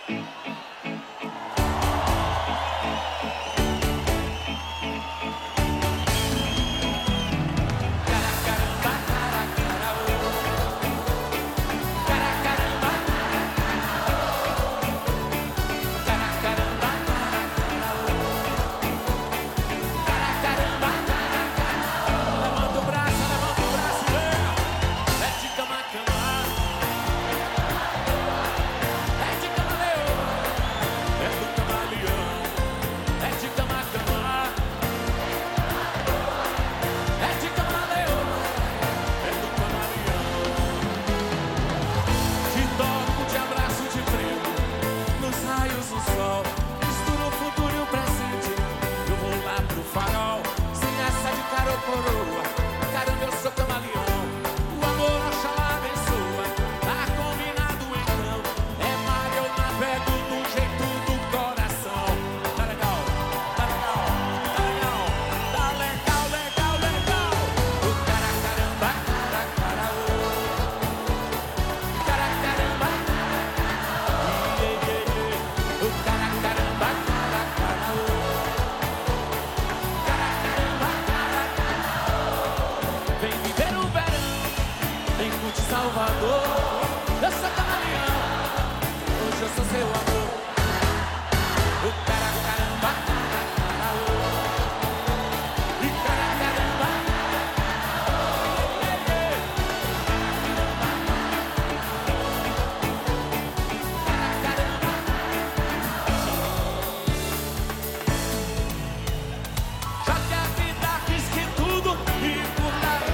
Salvador, eu sou camaleão, hoje eu sou seu amor. O cara caramba, e cara caramba, já que a vida arrisque tudo e por aí.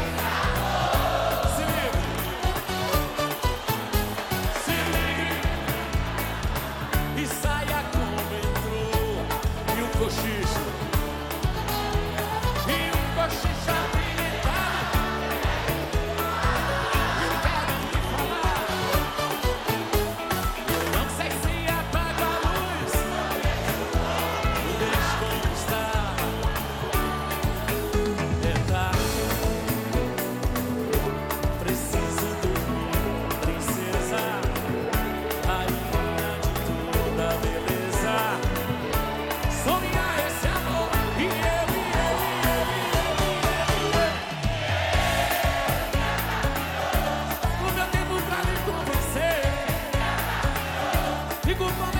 E saia como entrou. E um cochicho habilitado. Eu quero lhe falar. Não sei se apaga a luz, deixa como está. É tarde, preciso dormir, princesa. Sonhar esse amor e o meu tempo pra lhe convencer. Fico com